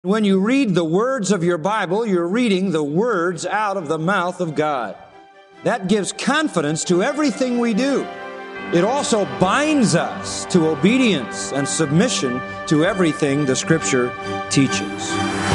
When you read the words of your Bible, you're reading the words out of the mouth of God. That gives confidence to everything we do. It also binds us to obedience and submission to everything the Scripture teaches.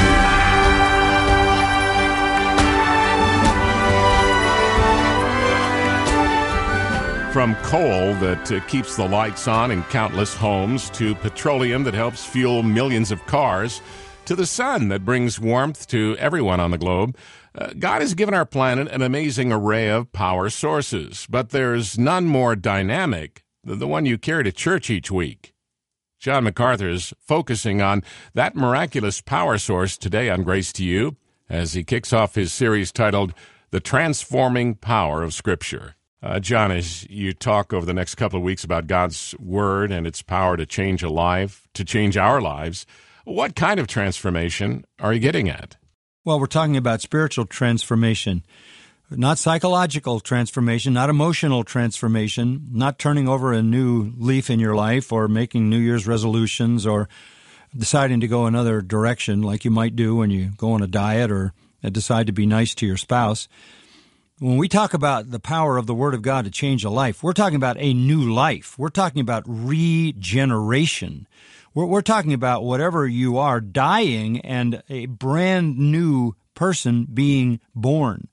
From coal that keeps the lights on in countless homes, to petroleum that helps fuel millions of cars, to the sun that brings warmth to everyone on the globe, God has given our planet an amazing array of power sources, but there's none more dynamic than the one you carry to church each week. John MacArthur is focusing on that miraculous power source today on Grace to You as he kicks off his series titled The Transforming Power of Scripture. John, as you talk over the next couple of weeks about God's Word and its power to change a life, to change our lives, what kind of transformation are you getting at? Well, we're talking about spiritual transformation, not psychological transformation, not emotional transformation, not turning over a new leaf in your life or making New Year's resolutions or deciding to go another direction like you might do when you go on a diet or decide to be nice to your spouse. When we talk about the power of the Word of God to change a life, we're talking about a new life. We're talking about regeneration. We're talking about whatever you are dying and a brand new person being born.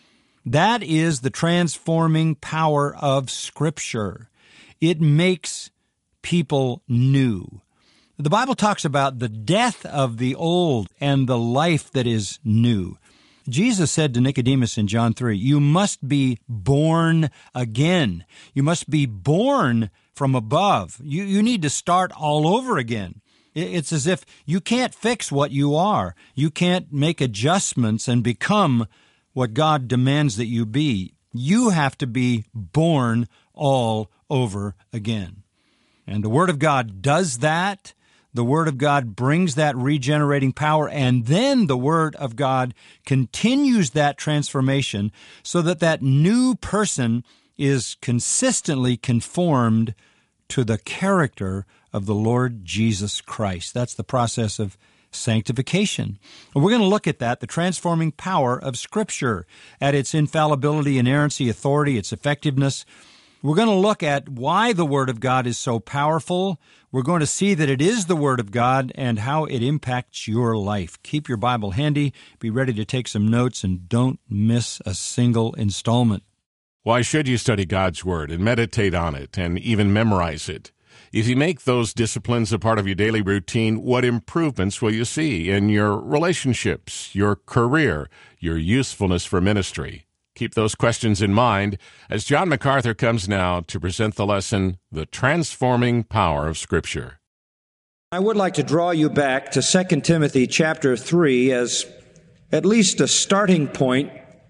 That is the transforming power of Scripture. It makes people new. The Bible talks about the death of the old and the life that is new. Jesus said to Nicodemus in John 3, you must be born again. You must be born from above. You need to start all over again. It's as if you can't fix what you are. You can't make adjustments and become what God demands that you be. You have to be born all over again. And the Word of God does that. The Word of God brings that regenerating power, and then the Word of God continues that transformation so that that new person is consistently conformed to the character of the Lord Jesus Christ. That's the process of sanctification. And we're going to look at that, the transforming power of Scripture, at its infallibility, inerrancy, authority, its effectiveness. We're going to look at why the Word of God is so powerful. We're going to see that it is the Word of God and how it impacts your life. Keep your Bible handy, be ready to take some notes, and don't miss a single installment. Why should you study God's Word and meditate on it and even memorize it? If you make those disciplines a part of your daily routine, what improvements will you see in your relationships, your career, your usefulness for ministry? Keep those questions in mind as John MacArthur comes now to present the lesson, The Transforming Power of Scripture. I would like to draw you back to 2 Timothy chapter 3 as at least a starting point,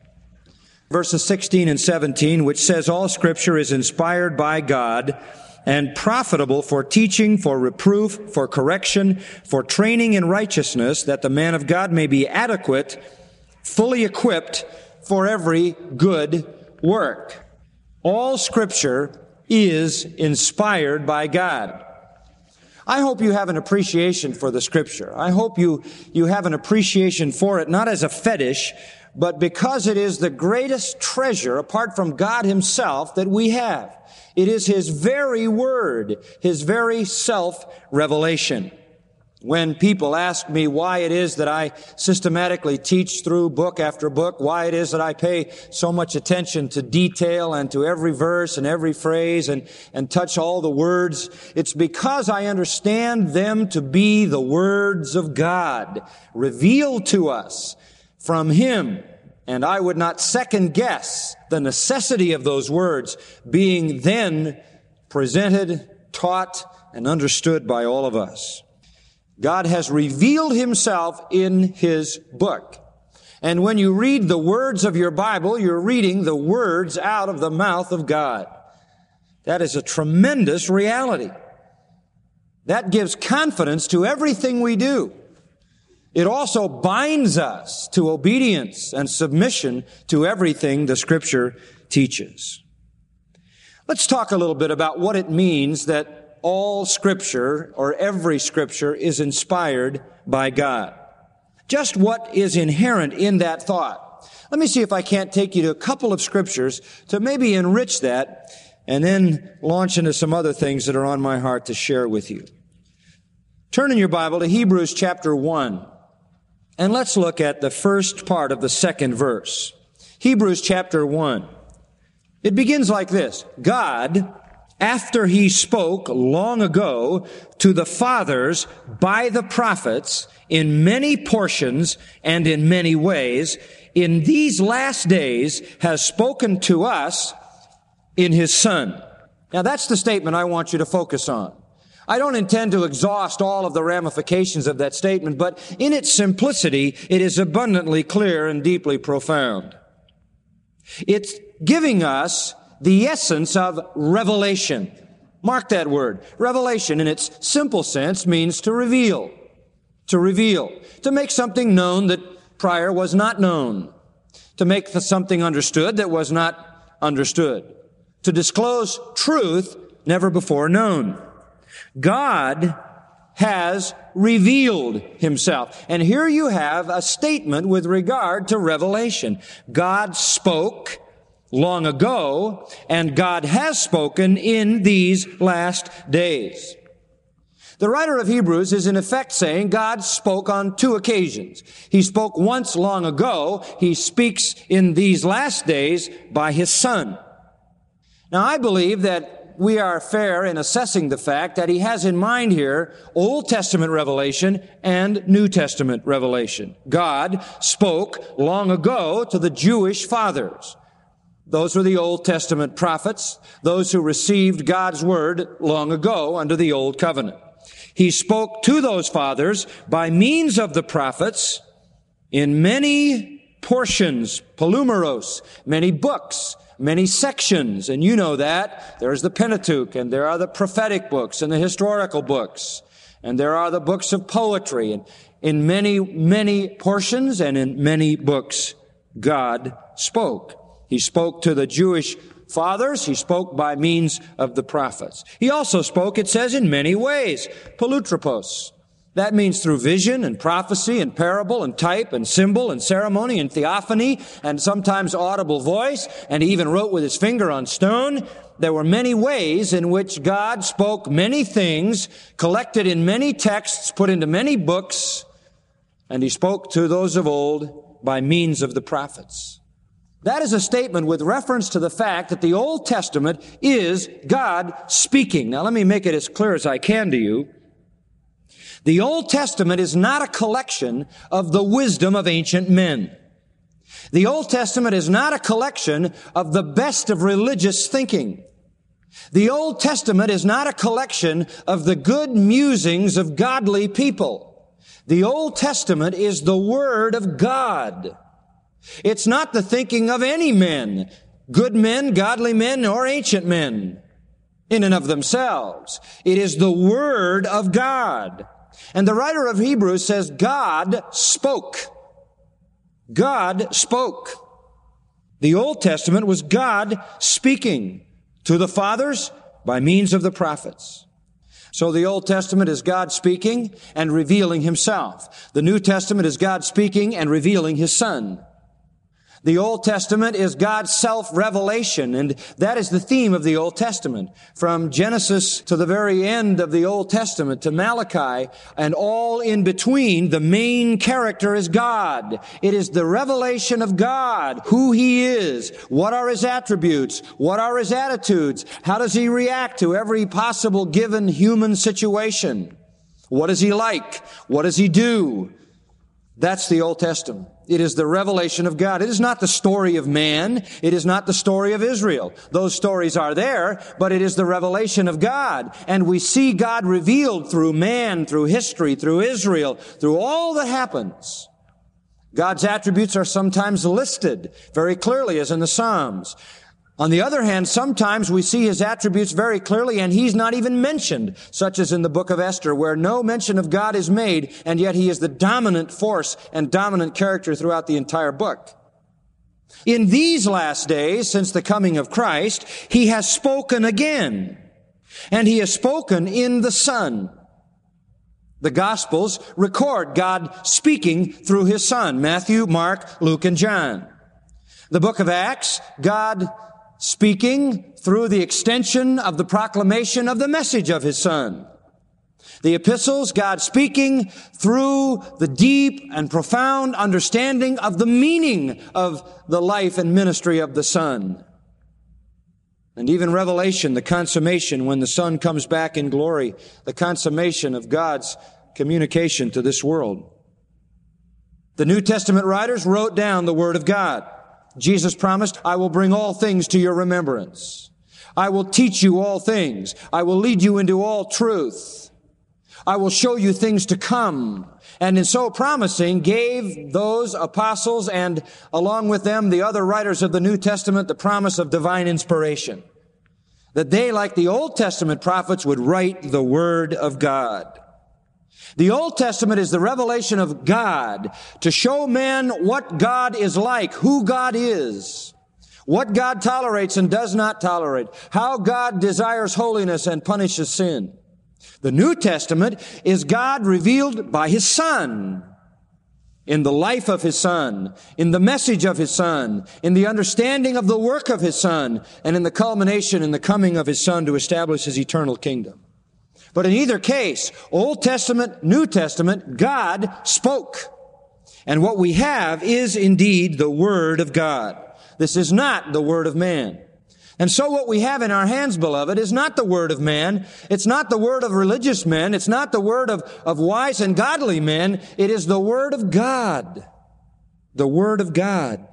verses 16 and 17, which says, all Scripture is inspired by God and profitable for teaching, for reproof, for correction, for training in righteousness, that the man of God may be adequate, fully equipped for every good work. All Scripture is inspired by God. I hope you have an appreciation for the Scripture. I hope you have an appreciation for it, not as a fetish, but because it is the greatest treasure, apart from God Himself, that we have. It is His very Word, His very self-revelation. When people ask me why it is that I systematically teach through book after book, why it is that I pay so much attention to detail and to every verse and every phrase and touch all the words, it's because I understand them to be the words of God, revealed to us from Him. And I would not second guess the necessity of those words being then presented, taught, and understood by all of us. God has revealed Himself in His book. And when you read the words of your Bible, you're reading the words out of the mouth of God. That is a tremendous reality. That gives confidence to everything we do. It also binds us to obedience and submission to everything the Scripture teaches. Let's talk a little bit about what it means that all Scripture, or every Scripture, is inspired by God. Just what is inherent in that thought. Let me see if I can't take you to a couple of scriptures to maybe enrich that and then launch into some other things that are on my heart to share with you. Turn in your Bible to Hebrews chapter 1, and let's look at the first part of the second verse. Hebrews chapter 1. It begins like this. God, after He spoke long ago to the fathers by the prophets in many portions and in many ways, in these last days has spoken to us in His Son. Now that's the statement I want you to focus on. I don't intend to exhaust all of the ramifications of that statement, but in its simplicity, it is abundantly clear and deeply profound. It's giving us the essence of revelation. Mark that word. Revelation, in its simple sense, means to reveal. To reveal. To make something known that prior was not known. To make something understood that was not understood. To disclose truth never before known. God has revealed Himself. And here you have a statement with regard to revelation. God spoke long ago, and God has spoken in these last days. The writer of Hebrews is in effect saying God spoke on two occasions. He spoke once long ago. He speaks in these last days by His Son. Now, I believe that we are fair in assessing the fact that he has in mind here Old Testament revelation and New Testament revelation. God spoke long ago to the Jewish fathers. Those were the Old Testament prophets, those who received God's word long ago under the Old Covenant. He spoke to those fathers by means of the prophets in many portions, polumeros, many books, many sections, and you know that. There's the Pentateuch, and there are the prophetic books and the historical books, and there are the books of poetry, and in many, many portions and in many books, God spoke. He spoke to the Jewish fathers. He spoke by means of the prophets. He also spoke, it says, in many ways. Polutropos. That means through vision and prophecy and parable and type and symbol and ceremony and theophany and sometimes audible voice, and he even wrote with his finger on stone. There were many ways in which God spoke many things, collected in many texts, put into many books, and he spoke to those of old by means of the prophets. That is a statement with reference to the fact that the Old Testament is God speaking. Now let me make it as clear as I can to you. The Old Testament is not a collection of the wisdom of ancient men. The Old Testament is not a collection of the best of religious thinking. The Old Testament is not a collection of the good musings of godly people. The Old Testament is the Word of God. It's not the thinking of any men, good men, godly men, or ancient men in and of themselves. It is the Word of God. And the writer of Hebrews says, God spoke. God spoke. The Old Testament was God speaking to the fathers by means of the prophets. So the Old Testament is God speaking and revealing Himself. The New Testament is God speaking and revealing His Son. The Old Testament is God's self-revelation, and that is the theme of the Old Testament. From Genesis to the very end of the Old Testament, to Malachi, and all in between, the main character is God. It is the revelation of God, who He is, what are His attributes, what are His attitudes, how does He react to every possible given human situation, what is He like, what does He do. That's the Old Testament. It is the revelation of God. It is not the story of man. It is not the story of Israel. Those stories are there, but it is the revelation of God. And we see God revealed through man, through history, through Israel, through all that happens. God's attributes are sometimes listed very clearly, as in the Psalms. On the other hand, sometimes we see His attributes very clearly and He's not even mentioned, such as in the book of Esther, where no mention of God is made, and yet He is the dominant force and dominant character throughout the entire book. In these last days, since the coming of Christ, He has spoken again, and He has spoken in the Son. The Gospels record God speaking through His Son, Matthew, Mark, Luke, and John. The book of Acts, God speaking through the extension of the proclamation of the message of His Son. The epistles, God speaking through the deep and profound understanding of the meaning of the life and ministry of the Son. And even Revelation, the consummation when the Son comes back in glory, the consummation of God's communication to this world. The New Testament writers wrote down the Word of God. Jesus promised, I will bring all things to your remembrance. I will teach you all things. I will lead you into all truth. I will show you things to come. And in so promising, gave those apostles and along with them the other writers of the New Testament the promise of divine inspiration. That they, like the Old Testament prophets, would write the Word of God. The Old Testament is the revelation of God to show men what God is like, who God is, what God tolerates and does not tolerate, how God desires holiness and punishes sin. The New Testament is God revealed by His Son, in the life of His Son, in the message of His Son, in the understanding of the work of His Son, and in the culmination in the coming of His Son to establish His eternal kingdom. But in either case, Old Testament, New Testament, God spoke. And what we have is indeed the Word of God. This is not the Word of man. And so what we have in our hands, beloved, is not the word of man. It's not the word of religious men. It's not the word of wise and godly men. It is the Word of God. The Word of God.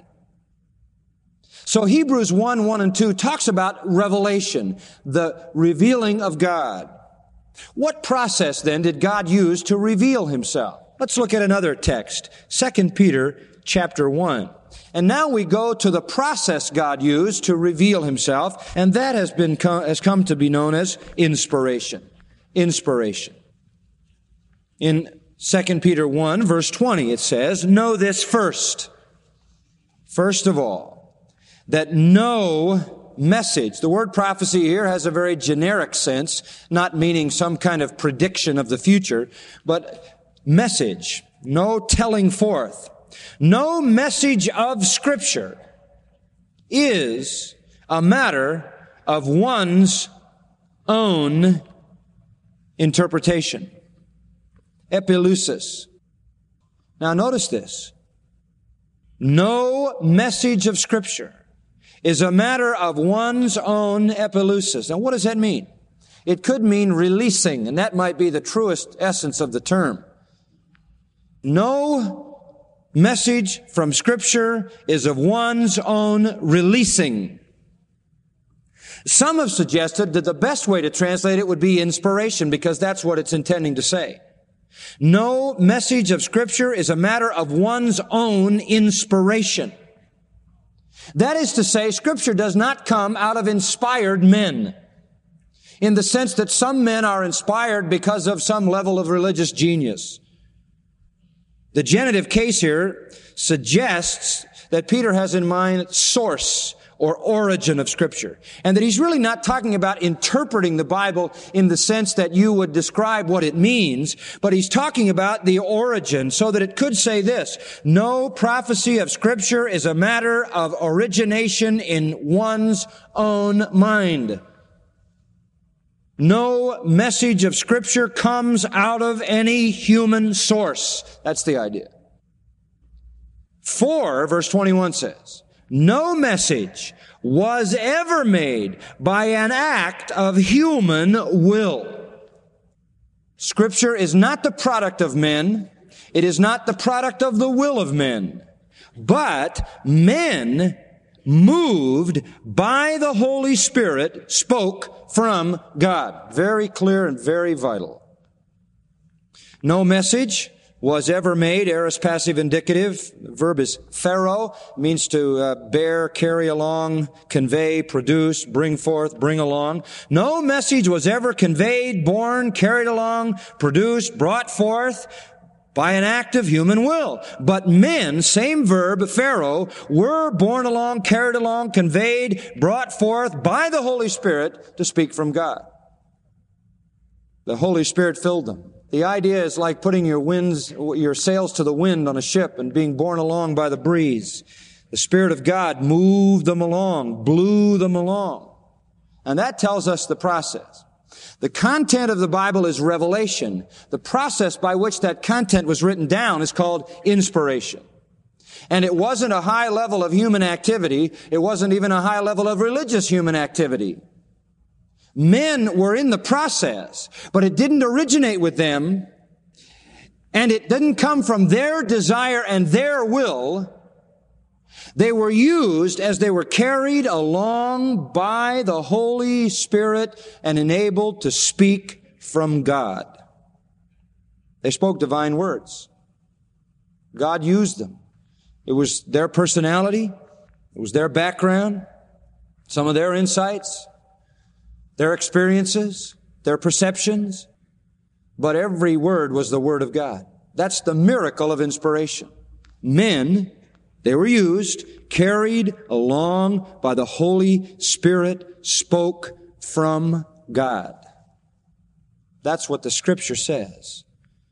So Hebrews 1, 1 and 2 talks about revelation, the revealing of God. What process then did God use to reveal Himself? Let's look at another text, 2 Peter chapter 1. And now we go to the process God used to reveal Himself, and that has come to be known as inspiration. Inspiration. In 2 Peter 1, verse 20, it says, know this first of all, that no message, the word prophecy here has a very generic sense, not meaning some kind of prediction of the future, but message, no telling forth. No message of Scripture is a matter of one's own interpretation. Epileusis. Now notice this. No message of Scripture is a matter of one's own epileusis. Now what does that mean? It could mean releasing, and that might be the truest essence of the term. No message from Scripture is of one's own releasing. Some have suggested that the best way to translate it would be inspiration, because that's what it's intending to say. No message of Scripture is a matter of one's own inspiration. That is to say, Scripture does not come out of inspired men, in the sense that some men are inspired because of some level of religious genius. The genitive case here suggests that Peter has in mind source or origin of Scripture, and that he's really not talking about interpreting the Bible in the sense that you would describe what it means, but he's talking about the origin, so that it could say this: no prophecy of Scripture is a matter of origination in one's own mind. No message of Scripture comes out of any human source. That's the idea. 4, verse 21 says, no message was ever made by an act of human will. Scripture is not the product of men. It is not the product of the will of men. But men, moved by the Holy Spirit, spoke from God. Very clear and very vital. No message was ever made, aorist passive indicative. The verb is phero, means to bear, carry along, convey, produce, bring forth, bring along. No message was ever conveyed, borne, carried along, produced, brought forth by an act of human will. But men, same verb, phero, were borne along, carried along, conveyed, brought forth by the Holy Spirit to speak from God. The Holy Spirit filled them. The idea is like putting your sails to the wind on a ship and being borne along by the breeze. The Spirit of God moved them along, blew them along. And that tells us the process. The content of the Bible is revelation. The process by which that content was written down is called inspiration. And it wasn't a high level of human activity. It wasn't even a high level of religious human activity. Men were in the process, but it didn't originate with them, and it didn't come from their desire and their will. They were used as they were carried along by the Holy Spirit and enabled to speak from God. They spoke divine words. God used them. It was their personality. It was their background, some of their insights, their experiences, their perceptions. But every word was the Word of God. That's the miracle of inspiration. Men, they were used, carried along by the Holy Spirit, spoke from God. That's what the Scripture says.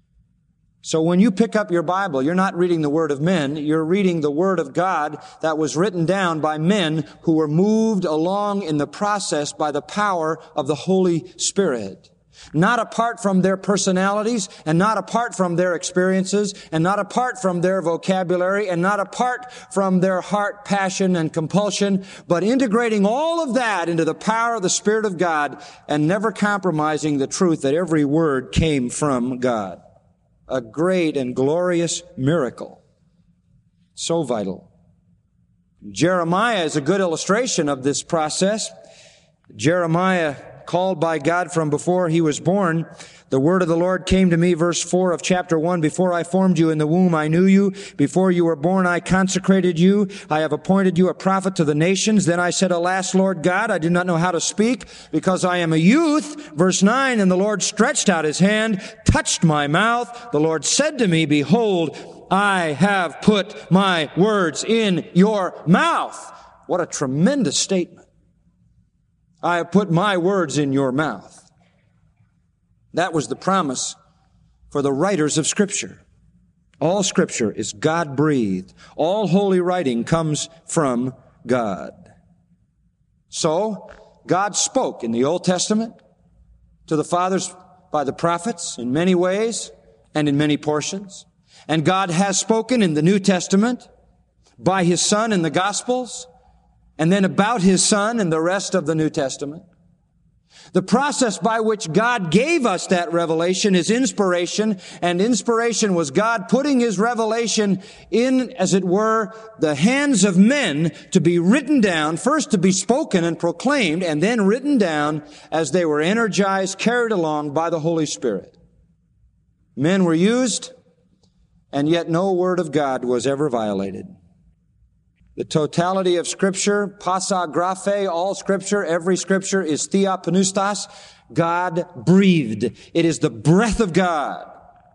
So when you pick up your Bible, you're not reading the word of men, you're reading the Word of God that was written down by men who were moved along in the process by the power of the Holy Spirit. Not apart from their personalities, and not apart from their experiences, and not apart from their vocabulary, and not apart from their heart, passion, and compulsion, but integrating all of that into the power of the Spirit of God and never compromising the truth that every word came from God. A great and glorious miracle. So vital. Jeremiah is a good illustration of this process. Jeremiah, called by God from before he was born, the word of the Lord came to me, verse 4 of chapter 1, before I formed you in the womb, I knew you. Before you were born, I consecrated you. I have appointed you a prophet to the nations. Then I said, Alas, Lord God, I do not know how to speak because I am a youth. Verse 9, and the Lord stretched out his hand, touched my mouth. The Lord said to me, Behold, I have put my words in your mouth. What a tremendous statement. I have put my words in your mouth. That was the promise for the writers of Scripture. All Scripture is God-breathed. All holy writing comes from God. So, God spoke in the Old Testament to the fathers by the prophets in many ways and in many portions. And God has spoken in the New Testament by His Son in the Gospels, and then about His Son in the rest of the New Testament. The process by which God gave us that revelation is inspiration, and inspiration was God putting His revelation in, as it were, the hands of men to be written down, first to be spoken and proclaimed, and then written down as they were energized, carried along by the Holy Spirit. Men were used, and yet no word of God was ever violated. The totality of Scripture, pasa graphe, all Scripture, every Scripture is theopneustos, God breathed. It is the breath of God,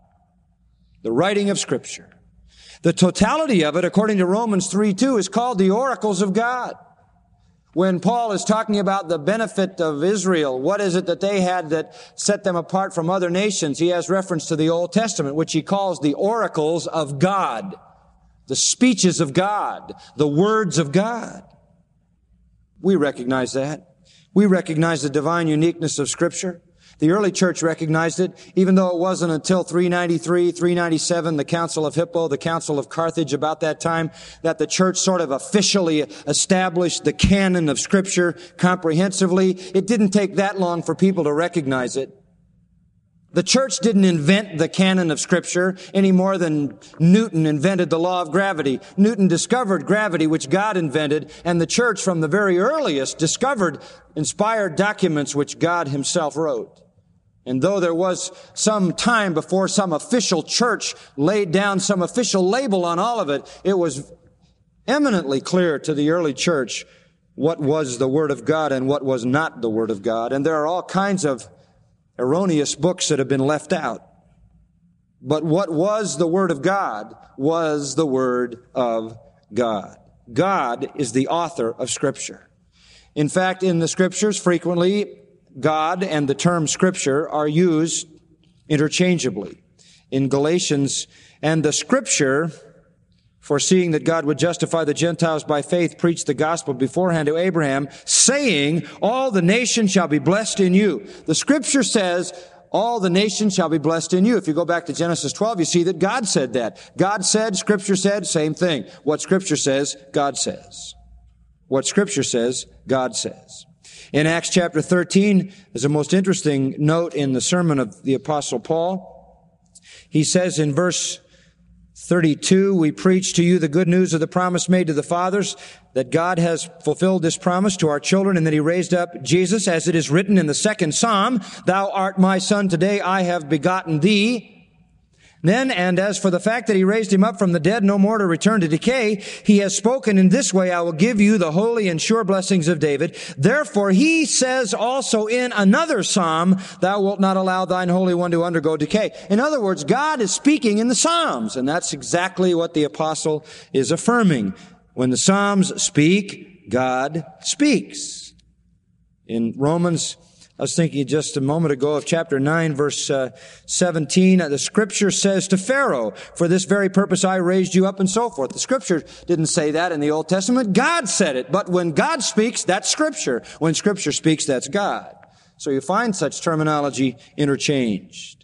the writing of Scripture. The totality of it, according to Romans 3:2, is called the oracles of God. When Paul is talking about the benefit of Israel, what is it that they had that set them apart from other nations? He has reference to the Old Testament, which he calls the oracles of God. The speeches of God, the words of God. We recognize that. We recognize the divine uniqueness of Scripture. The early church recognized it, even though it wasn't until 393, 397, the Council of Hippo, the Council of Carthage, about that time, that the church sort of officially established the canon of Scripture comprehensively. It didn't take that long for people to recognize it. The church didn't invent the canon of Scripture any more than Newton invented the law of gravity. Newton discovered gravity, which God invented, and the church from the very earliest discovered inspired documents which God Himself wrote. And though there was some time before some official church laid down some official label on all of it, it was eminently clear to the early church what was the Word of God and what was not the Word of God. And there are all kinds of erroneous books that have been left out. But what was the Word of God was the Word of God. God is the author of Scripture. In fact, in the Scriptures, frequently, God and the term Scripture are used interchangeably in Galatians. And the Scripture, foreseeing that God would justify the Gentiles by faith, preached the gospel beforehand to Abraham, saying, all the nations shall be blessed in you. The Scripture says, all the nations shall be blessed in you. If you go back to Genesis 12, you see that God said that. God said, Scripture said, same thing. What Scripture says, God says. What Scripture says, God says. In Acts chapter 13, there's a most interesting note in the sermon of the Apostle Paul. He says in verse 32, we preach to you the good news of the promise made to the fathers, that God has fulfilled this promise to our children, and that He raised up Jesus, as it is written in the second Psalm, thou art my son, today I have begotten thee. Then, and as for the fact that He raised Him up from the dead, no more to return to decay, He has spoken in this way, I will give you the holy and sure blessings of David. Therefore, He says also in another Psalm, thou wilt not allow thine Holy One to undergo decay. In other words, God is speaking in the Psalms, and that's exactly what the apostle is affirming. When the Psalms speak, God speaks. In Romans, I was thinking just a moment ago of chapter 9, verse 17. The Scripture says to Pharaoh, for this very purpose I raised you up, and so forth. The Scripture didn't say that in the Old Testament. God said it. But when God speaks, that's Scripture. When Scripture speaks, that's God. So you find such terminology interchanged.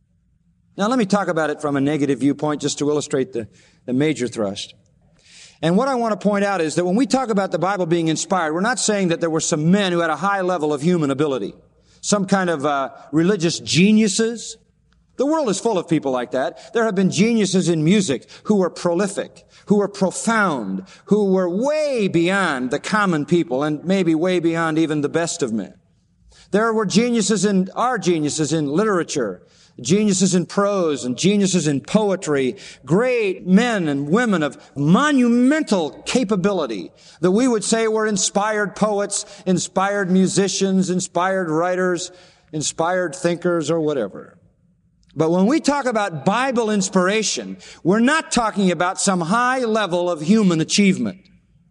Now let me talk about it from a negative viewpoint just to illustrate the major thrust. And what I want to point out is that when we talk about the Bible being inspired, we're not saying that there were some men who had a high level of human ability, some kind of religious geniuses. The world is full of people like that. There have been geniuses in music who were prolific, who were profound, who were way beyond the common people and maybe way beyond even the best of men. There were geniuses in literature, geniuses in prose and geniuses in poetry, great men and women of monumental capability that we would say were inspired poets, inspired musicians, inspired writers, inspired thinkers, or whatever. But when we talk about Bible inspiration, we're not talking about some high level of human achievement.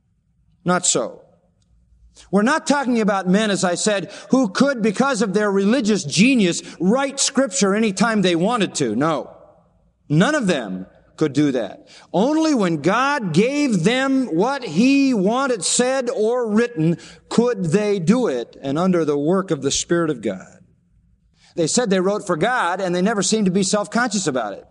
Not so. We're not talking about men, as I said, who could, because of their religious genius, write Scripture anytime they wanted to. No. None of them could do that. Only when God gave them what He wanted said or written could they do it, and under the work of the Spirit of God. They said they wrote for God, and they never seemed to be self-conscious about it.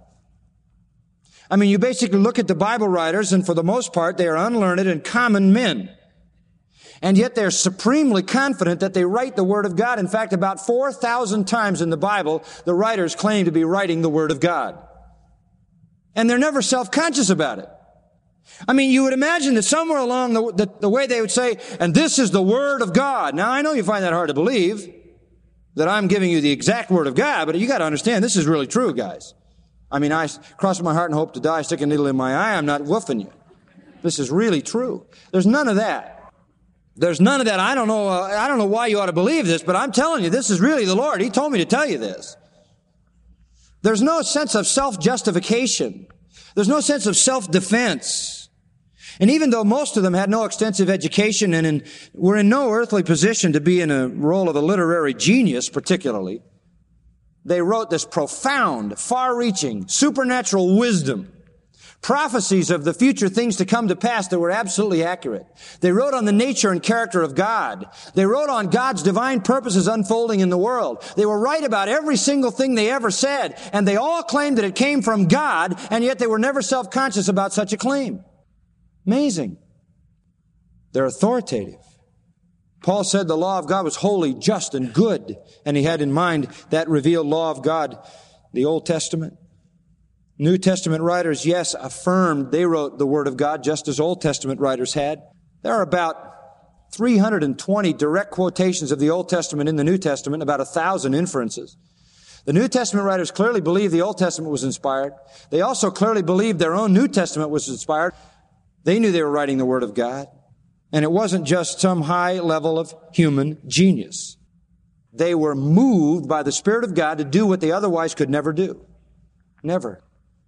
I mean, you basically look at the Bible writers, and for the most part, they are unlearned and common men. And yet they're supremely confident that they write the Word of God. In fact, about 4,000 times in the Bible, the writers claim to be writing the Word of God. And they're never self-conscious about it. I mean, you would imagine that somewhere along the way they would say, and this is the Word of God. Now, I know you find that hard to believe, that I'm giving you the exact Word of God, but you got to understand, this is really true, guys. I mean, I cross my heart and hope to die, stick a needle in my eye, I'm not woofing you. This is really true. There's none of that. There's none of that. I don't know why you ought to believe this, but I'm telling you, this is really the Lord. He told me to tell you this. There's no sense of self-justification. There's no sense of self-defense. And even though most of them had no extensive education and were in no earthly position to be in a role of a literary genius particularly, they wrote this profound, far-reaching, supernatural wisdom, prophecies of the future things to come to pass that were absolutely accurate. They wrote on the nature and character of God. They wrote on God's divine purposes unfolding in the world. They were right about every single thing they ever said, and they all claimed that it came from God, and yet they were never self-conscious about such a claim. Amazing. They're authoritative. Paul said the law of God was holy, just, and good, and he had in mind that revealed law of God, the Old Testament. New Testament writers, yes, affirmed they wrote the Word of God just as Old Testament writers had. There are about 320 direct quotations of the Old Testament in the New Testament, about 1,000 inferences. The New Testament writers clearly believed the Old Testament was inspired. They also clearly believed their own New Testament was inspired. They knew they were writing the Word of God. And it wasn't just some high level of human genius. They were moved by the Spirit of God to do what they otherwise could never do. Never.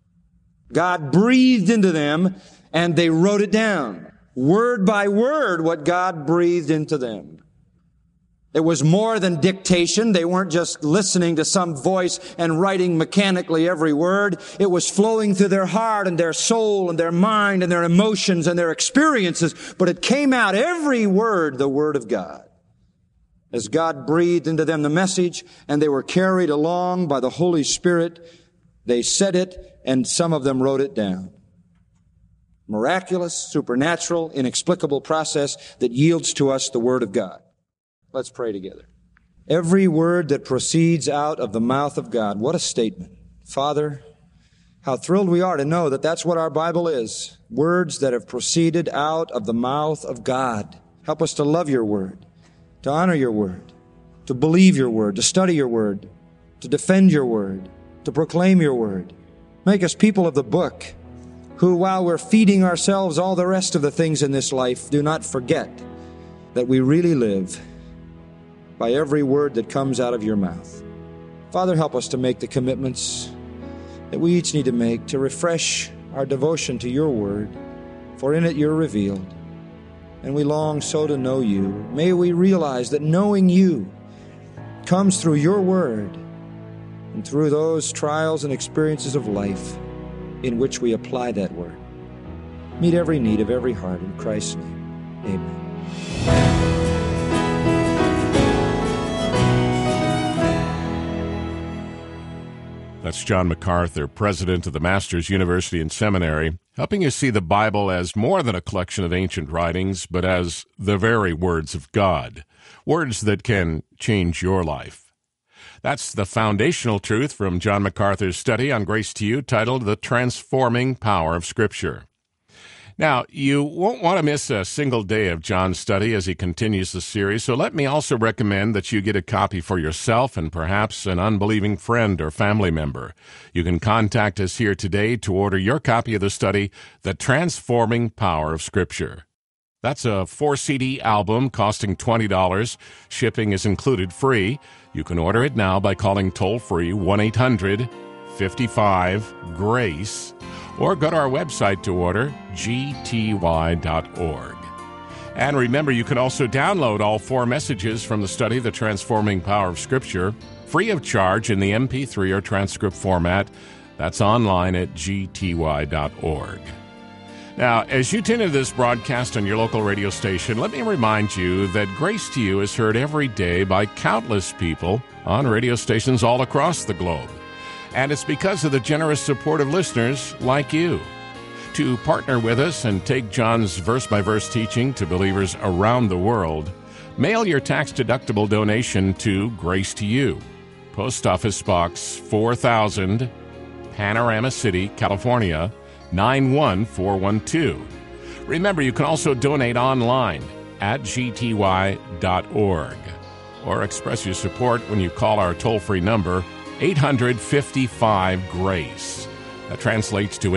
God breathed into them, and they wrote it down, word by word, what God breathed into them. It was more than dictation. They weren't just listening to some voice and writing mechanically every word. It was flowing through their heart and their soul and their mind and their emotions and their experiences. But it came out, every word, the Word of God. As God breathed into them the message and they were carried along by the Holy Spirit, they said it and some of them wrote it down. Miraculous, supernatural, inexplicable process that yields to us the Word of God. Let's pray together. Every word that proceeds out of the mouth of God. What a statement. Father, how thrilled we are to know that that's what our Bible is. Words that have proceeded out of the mouth of God. Help us to love your word, to honor your word, to believe your word, to study your word, to defend your word, to proclaim your word. Make us people of the book who, while we're feeding ourselves all the rest of the things in this life, do not forget that we really live by every word that comes out of your mouth. Father, help us to make the commitments that we each need to make to refresh our devotion to your word, for in it you're revealed, and we long so to know you. May we realize that knowing you comes through your word and through those trials and experiences of life in which we apply that word. Meet every need of every heart in Christ's name. Amen. That's John MacArthur, president of the Masters University and Seminary, helping you see the Bible as more than a collection of ancient writings, but as the very words of God, words that can change your life. That's the foundational truth from John MacArthur's study on Grace to You, titled The Transforming Power of Scripture. Now, you won't want to miss a single day of John's study as he continues the series, so let me also recommend that you get a copy for yourself and perhaps an unbelieving friend or family member. You can contact us here today to order your copy of the study, The Transforming Power of Scripture. That's a 4-CD album costing $20. Shipping is included free. You can order it now by calling toll-free 1-800-55-GRACE or go to our website to order, gty.org. And remember, you can also download all 4 messages from the study, The Transforming Power of Scripture, free of charge in the MP3 or transcript format. That's online at gty.org. Now, as you tune into this broadcast on your local radio station, let me remind you that Grace to You is heard every day by countless people on radio stations all across the globe. And it's because of the generous support of listeners like you. To partner with us and take John's verse-by-verse teaching to believers around the world, mail your tax-deductible donation to Grace to You, Post Office Box 4000, Panorama City, California, 91412. Remember, you can also donate online at gty.org or express your support when you call our toll-free number 855-GRACE. That translates to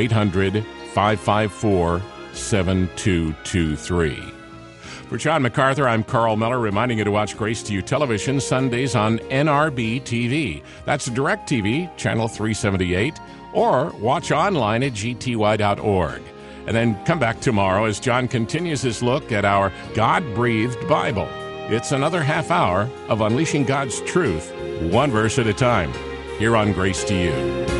800-554-7223. For John MacArthur, I'm Carl Miller, reminding you to watch Grace to You television Sundays on NRB TV. That's DirecTV, channel 378, or watch online at gty.org. And then come back tomorrow as John continues his look at our God-breathed Bible. It's another half hour of unleashing God's truth, one verse at a time, here on Grace to You.